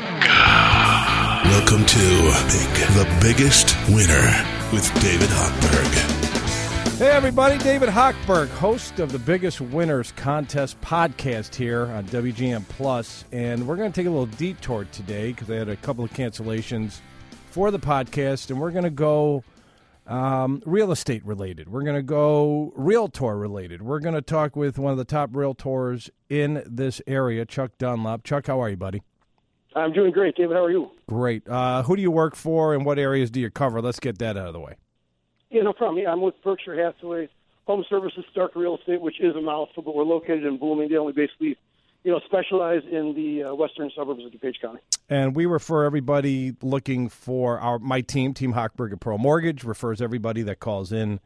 Welcome to The Biggest Winner with David Hochberg. Hey, everybody. David Hochberg, host of the Biggest Winners Contest podcast here on WGN Plus. And we're going to take a little detour today because I had a couple of cancellations for the podcast. And we're going to go real estate related. We're going to go realtor related. We're going to talk with one of the top realtors in this area, Chuck Dunlop. Chuck, how are you, buddy? I'm doing great, David. How are you? Great. Who do you work for and what areas do you cover? Let's get that out of the way. Yeah, no problem. Yeah, I'm with Berkshire Hathaway Home Services Stark Real Estate, which is a mouthful, but we're located in Bloomingdale. We basically, specialize in the western suburbs of DuPage County. And we refer everybody looking for my team, Team Hochberg at Pro Mortgage, refers everybody that calls in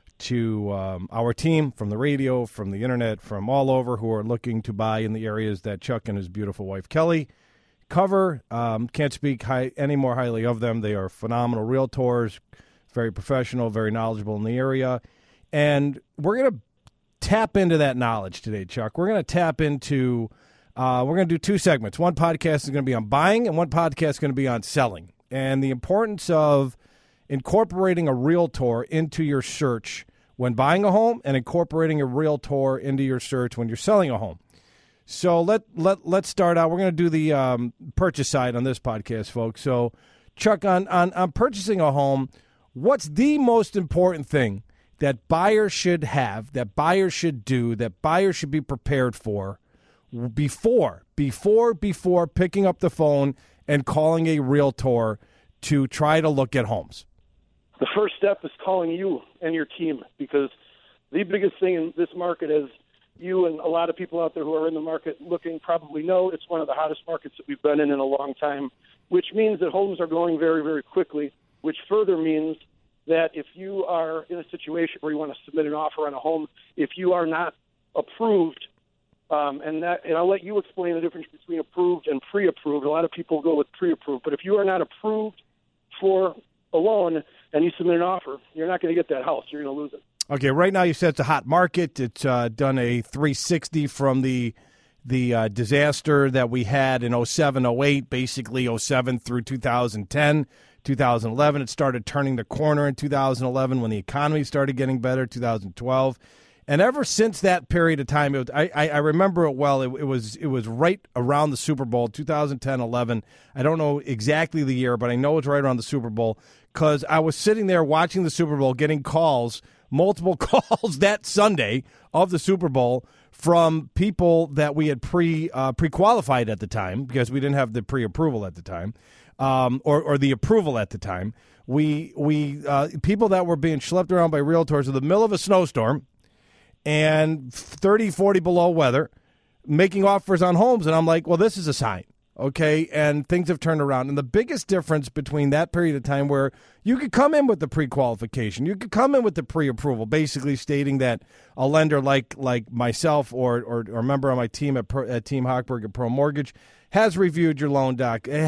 to our team from the radio, from the internet, from all over who are looking to buy in the areas that Chuck and his beautiful wife, Kelly, cover. Can't speak any more highly of them. They are phenomenal realtors, very professional, very knowledgeable in the area. And we're going to tap into that knowledge today, Chuck. We're going to tap into, we're going to do two segments. One podcast is going to be on buying and one podcast is going to be on selling. And the importance of incorporating a realtor into your search when buying a home and incorporating a realtor into your search when you're selling a home. So let's start out. We're going to do the purchase side on this podcast, folks. So, Chuck, on purchasing a home, what's the most important thing that buyers should have, that buyers should do, that buyers should be prepared for before picking up the phone and calling a realtor to try to look at homes? The first step is calling you and your team, because the biggest thing in this market is you and a lot of people out there who are in the market looking probably know it's one of the hottest markets that we've been in a long time, which means that homes are going very, very quickly, which further means that if you are in a situation where you want to submit an offer on a home, if you are not approved, and I'll let you explain the difference between approved and pre-approved. A lot of people go with pre-approved, but if you are not approved for a loan and you submit an offer, you're not going to get that house. You're going to lose it. Okay, right now you said it's a hot market. It's done a 360 from the disaster that we had in 07, 08, basically 07 through 2010, 2011. It started turning the corner in 2011 when the economy started getting better, 2012. And ever since that period of time, I remember it well. It was right around the Super Bowl, 2010-11. I don't know exactly the year, but I know it's right around the Super Bowl because I was sitting there watching the Super Bowl, getting multiple calls that Sunday of the Super Bowl from people that we had pre-qualified at the time because we didn't have the pre-approval at the time, or the approval at the time. We people that were being schlepped around by realtors in the middle of a snowstorm and 30, 40 below weather, making offers on homes. And I'm like, well, this is a sign, okay? And things have turned around. And the biggest difference between that period of time where you could come in with the pre-qualification, you could come in with the pre-approval, basically stating that a lender like myself or a member on my team at Team Hochberg at Pro Mortgage has reviewed your loan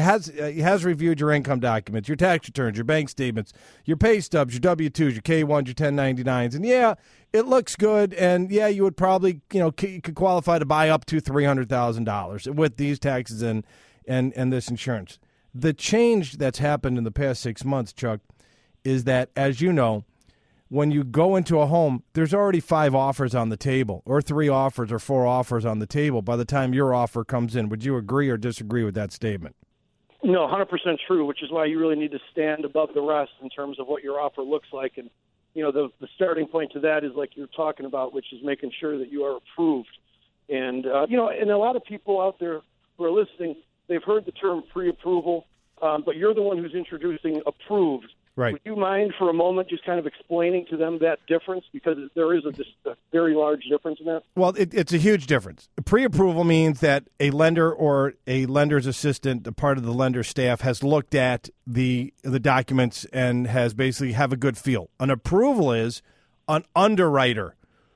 has reviewed your income documents, your tax returns, your bank statements, your pay stubs, your W-2s, your K-1s, your 1099s, and yeah, it looks good, and yeah, you would probably you could qualify to buy up to $300,000 with these taxes and this insurance. The change that's happened in the past 6 months, Chuck, is that, as you know, when you go into a home, there's already 5 offers on the table, or 3 offers or 4 offers on the table by the time your offer comes in. Would you agree or disagree with that statement? No, 100% true, which is why you really need to stand above the rest in terms of what your offer looks like. And, the starting point to that is like you're talking about, which is making sure that you are approved. And, and a lot of people out there who are listening, they've heard the term pre-approval, but you're the one who's introducing approved. Right. Would you mind for a moment just kind of explaining to them that difference? Because there is a very large difference in that. Well, it's a huge difference. Pre-approval means that a lender or a lender's assistant, a part of the lender staff, has looked at the documents and has basically have a good feel. An approval is an underwriter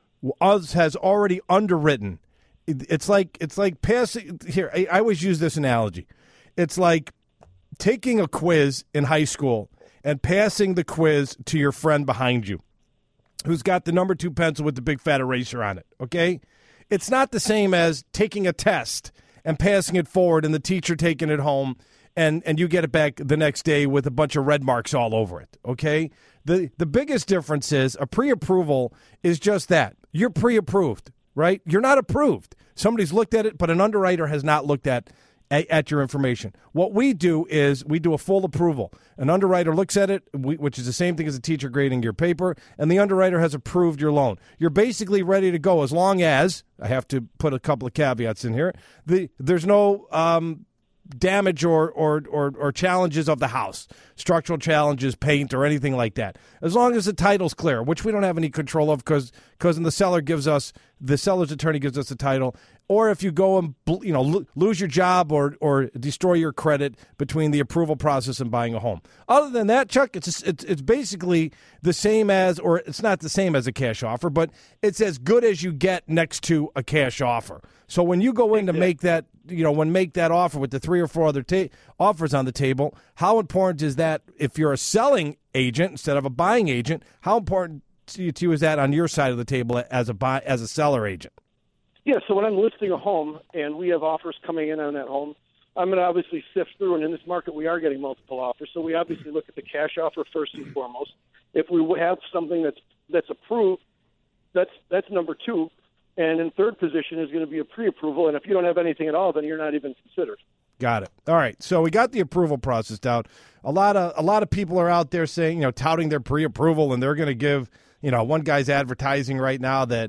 has already underwritten. It's like passing. Here, I always use this analogy. It's like taking a quiz in high school and passing the quiz to your friend behind you who's got the number 2 pencil with the big fat eraser on it, okay? It's not the same as taking a test and passing it forward and the teacher taking it home and you get it back the next day with a bunch of red marks all over it, okay? The biggest difference is a pre-approval is just that. You're pre-approved, right? You're not approved. Somebody's looked at it, but an underwriter has not looked at your information. What we do is we do a full approval. An underwriter looks at it, which is the same thing as a teacher grading your paper, and the underwriter has approved your loan. You're basically ready to go as long as, I have to put a couple of caveats in here, there's no damage or challenges of the house, structural challenges, paint, or anything like that. As long as the title's clear, which we don't have any control of because the seller's attorney gives us the title. Or if you go and lose your job or destroy your credit between the approval process and buying a home. Other than that, Chuck, it's basically the same as, or it's not the same as a cash offer, but it's as good as you get next to a cash offer. So when you go in to make that, make that offer with the 3 or 4 other offers on the table, how important is that if you're a selling agent instead of a buying agent? How important to you is that on your side of the table as a seller agent? Yeah, so when I'm listing a home and we have offers coming in on that home, I'm going to obviously sift through, and in this market we are getting multiple offers, so we obviously look at the cash offer first and foremost. If we have something that's approved, that's number 2, and in third position is going to be a pre-approval, and if you don't have anything at all, then you're not even considered. Got it. All right, so we got the approval process down. A lot of people are out there saying, touting their pre-approval, and they're going to give, one guy's advertising right now that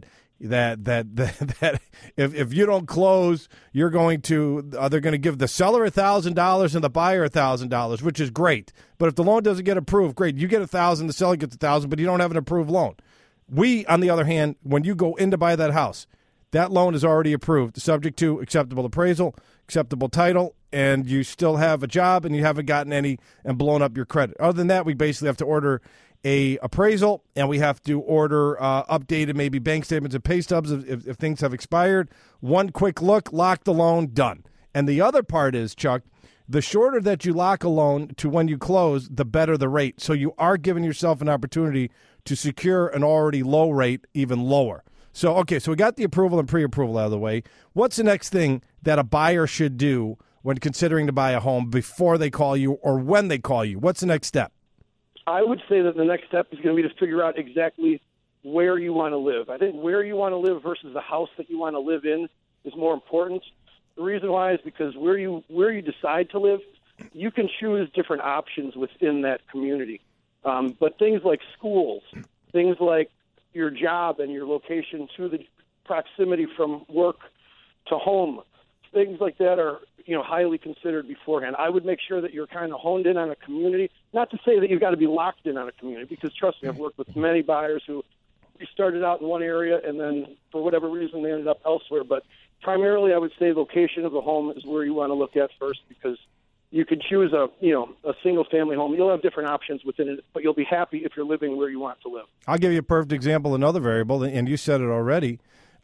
if you don't close, they're going to give the seller $1,000 and the buyer $1,000, which is great. But if the loan doesn't get approved, great. You get $1,000, the seller gets $1,000, but you don't have an approved loan. We, on the other hand, when you go in to buy that house, that loan is already approved, subject to acceptable appraisal, acceptable title, and you still have a job and you haven't gotten any and blown up your credit. Other than that, we basically have to order a appraisal, and we have to order updated maybe bank statements and pay stubs if things have expired. One quick look, lock the loan, done. And the other part is, Chuck, the shorter that you lock a loan to when you close, the better the rate. So you are giving yourself an opportunity to secure an already low rate even lower. So we got the approval and pre-approval out of the way. What's the next thing that a buyer should do when considering to buy a home before they call you or when they call you? What's the next step? I would say that the next step is going to be to figure out exactly where you want to live. I think where you want to live versus the house that you want to live in is more important. The reason why is because where you decide to live, you can choose different options within that community. But things like schools, things like your job and your location to the proximity from work to home, things like that are highly considered beforehand. I would make sure that you're kind of honed in on a community. Not to say that you've got to be locked in on a community, because trust me, I've worked with many buyers who started out in one area and then for whatever reason they ended up elsewhere. But primarily, I would say location of the home is where you want to look at first, because you can choose a single-family home. You'll have different options within it, but you'll be happy if you're living where you want to live. I'll give you a perfect example, another variable, and you said it already,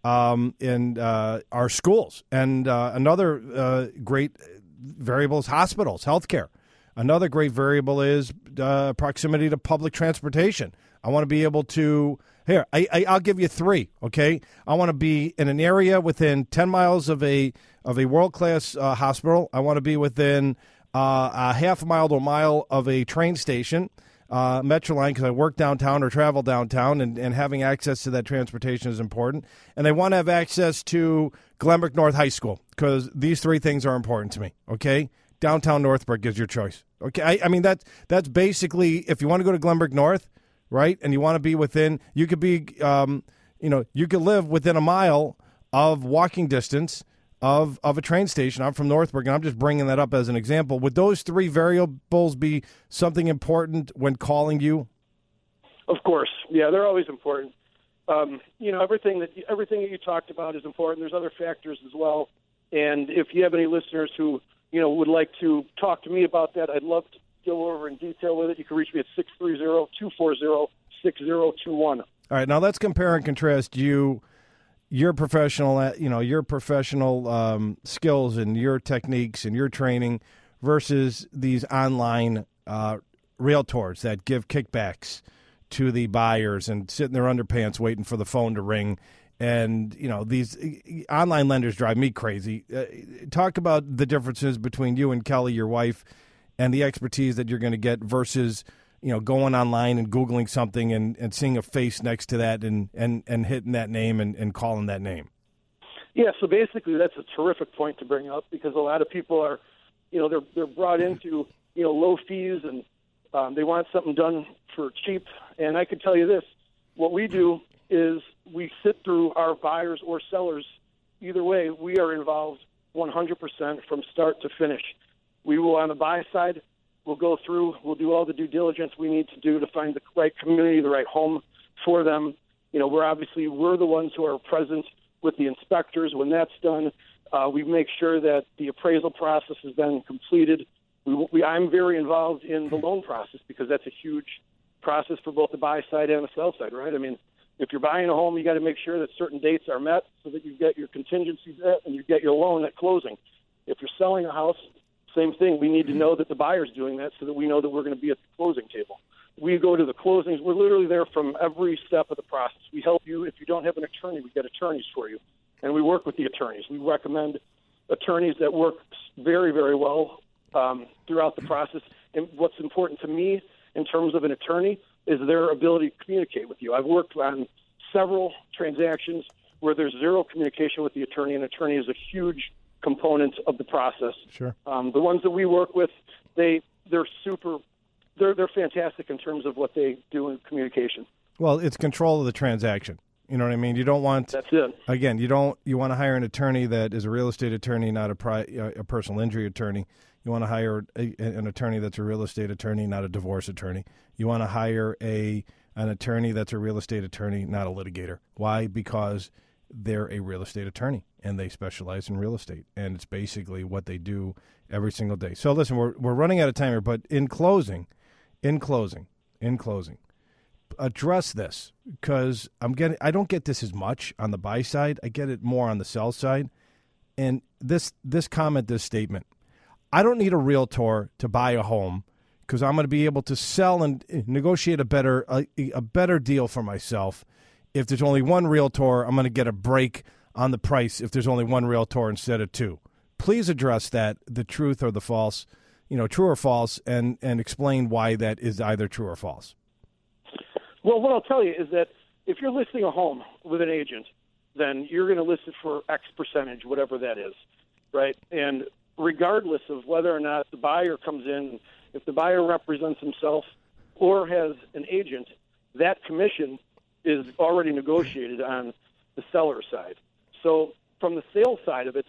in our schools. And another great variable is hospitals, healthcare. Another great variable is proximity to public transportation. I want to be able to I'll give you 3, okay? I want to be in an area within 10 miles of a world-class hospital. I want to be within a half a mile to a mile of a train station, Metroline, because I work downtown or travel downtown, and having access to that transportation is important. And they want to have access to Glenbrook North High School, because these 3 things are important to me, okay? Downtown Northbrook is your choice, okay? I mean, that's basically, if you want to go to Glenbrook North, right, and you want to be within, you could be, you could live within a mile of walking distance of a train station. I'm from Northbrook, and I'm just bringing that up as an example. Would those 3 variables be something important when calling you? Of course. Yeah, they're always important. Everything that you talked about is important. There's other factors as well. And if you have any listeners who, would like to talk to me about that, I'd love to go over in detail with it. You can reach me at 630-240-6021. All right, now let's compare and contrast your professional, skills and your techniques and your training versus these online realtors that give kickbacks to the buyers and sit in their underpants waiting for the phone to ring And, these online lenders drive me crazy. Talk about the differences between you and Kelly, your wife, and the expertise that you're going to get versus, going online and Googling something and seeing a face next to that and hitting that name and calling that name. Yeah, so basically that's a terrific point to bring up because a lot of people are, they're brought into, low fees and they want something done for cheap. And I can tell you this, what we do is we sit through our buyers or sellers. Either way, we are involved 100% from start to finish. We will, on the buy side, we'll go through, we'll do all the due diligence we need to do to find the right community, the right home for them. We're the ones who are present with the inspectors. When that's done, we make sure that the appraisal process has been completed. I'm very involved in the loan process because that's a huge process for both the buy side and the sell side, right? I mean, if you're buying a home, you got to make sure that certain dates are met so that you get your contingencies met and you get your loan at closing. If you're selling a house, same thing. We need to know that the buyer's doing that so that we know that we're going to be at the closing table. We go to the closings. We're literally there from every step of the process. We help you. If you don't have an attorney, we get attorneys for you. And we work with the attorneys. We recommend attorneys that work very, very well throughout the process. And what's important to me in terms of an attorney is their ability to communicate with you. I've worked on several transactions where there's zero communication with the attorney, and attorney is a huge component of the process. Sure. The ones that we work with, they're fantastic in terms of what they do in communication. Well, it's control of the transaction. You know what I mean? You don't want. That's it. Again, you want to hire an attorney that is a real estate attorney, not a personal injury attorney. You want to hire an attorney that's a real estate attorney, not a divorce attorney. You want to hire an attorney that's a real estate attorney, not a litigator. Why? Because they're a real estate attorney and they specialize in real estate, and it's basically what they do every single day. So listen, we're running out of time here, but in closing, address this, because I don't get this as much on the buy side. I get it more on the sell side. And this statement, I don't need a realtor to buy a home because I'm going to be able to sell and negotiate a better deal for myself. If there's only one realtor, I'm going to get a break on the price if there's only one realtor instead of two. Please address that, the truth or the false, true or false, and explain why that is either true or false. Well, what I'll tell you is that if you're listing a home with an agent, then you're going to list it for X percentage, whatever that is, right? And regardless of whether or not the buyer comes in, if the buyer represents himself or has an agent, that commission is already negotiated on the seller side. So from the sales side of it,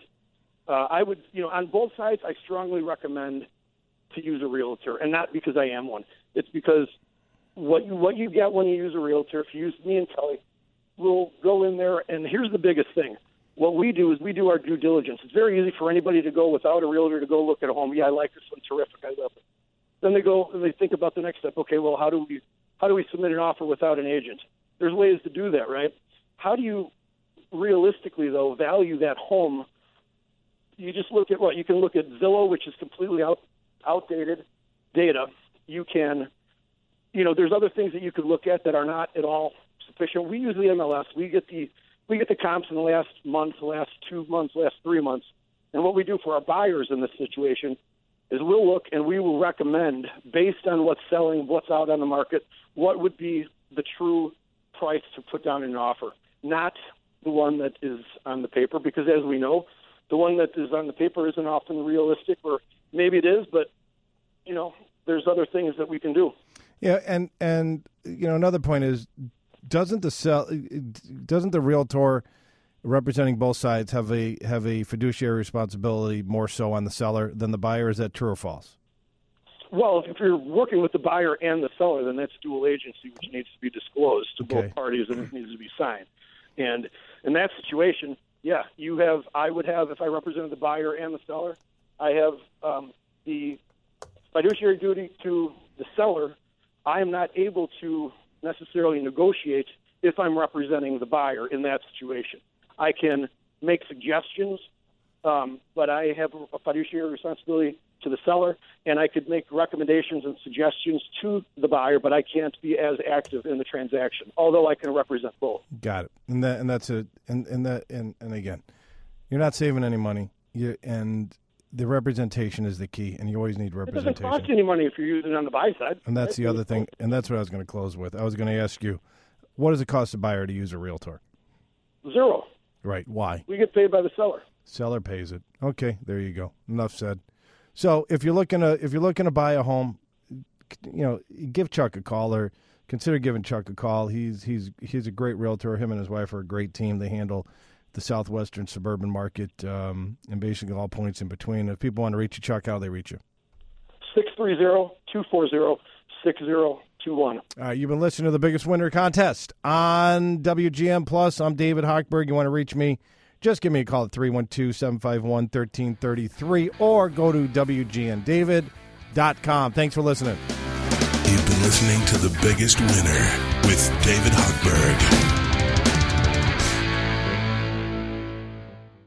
I would, on both sides, I strongly recommend to use a realtor, and not because I am one. It's because what you get when you use a realtor, if you use me and Kelly, we'll go in there, and here's the biggest thing. What we do is we do our due diligence. It's very easy for anybody to go without a realtor to go look at a home. Yeah, I like this one, terrific, I love it. Then they go and they think about the next step. Okay, well, how do we submit an offer without an agent? There's ways to do that, right? How do you realistically, though, value that home? You just look at you can look at Zillow, which is completely outdated data. You can, there's other things that you could look at that are not at all sufficient. We use the MLS. We get the comps in the last month, the last 2 months, last 3 months. And what we do for our buyers in this situation is we'll look and we will recommend, based on what's selling, what's out on the market, what would be the true price to put down in an offer, not the one that is on the paper, because as we know, the one that is on the paper isn't often realistic, or maybe it is, but, there's other things that we can do. Yeah, and another point is, doesn't the realtor representing both sides have a fiduciary responsibility more so on the seller than the buyer? Is that true or false? Well, if you're working with the buyer and the seller, then that's dual agency, which needs to be disclosed to both parties, and it needs to be signed. And in that situation, yeah, I would have, if I represented the buyer and the seller, I have the fiduciary duty to the seller. I am not able to necessarily negotiate if I'm representing the buyer in that situation. I can make suggestions, but I have a fiduciary responsibility to the seller, and I could make recommendations and suggestions to the buyer, but I can't be as active in the transaction, although I can represent both. Got it. And that's it. And again, you're not saving any money. And the representation is the key, and you always need representation. It doesn't cost you any money if you're using it on the buy side. And that's the other thing, and that's what I was going to close with. I was going to ask you, what does it cost a buyer to use a realtor? Zero. Right. Why? We get paid by the seller. Seller pays it. Okay, there you go. Enough said. So if you're looking to buy a home, give Chuck a call, or consider giving Chuck a call. He's a great realtor. Him and his wife are a great team. They handle the southwestern suburban market and basically all points in between. If people want to reach you, Chuck, how do they reach you? 630-240-6021. You've been listening to The Biggest Winner Contest on WGN Plus. I'm David Hochberg. You want to reach me, just give me a call at 312-751-1333 or go to WGNDavid.com. Thanks for listening. You've been listening to The Biggest Winner with David Hochberg.